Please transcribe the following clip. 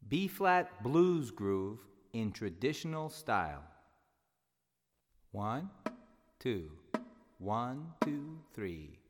B-flat blues groove in traditional style. 1, 2, 1, 2, 3.